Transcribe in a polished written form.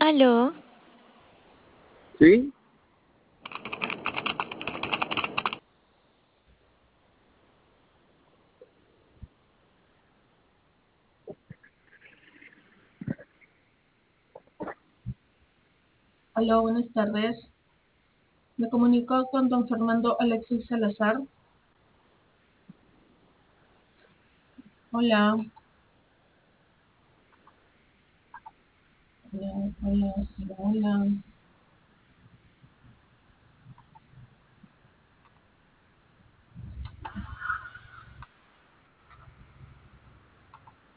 Aló, Sí, Aló, buenas tardes. Me comunico con don Fernando Alexis Salazar. Hola, hola, hola, hola, hola.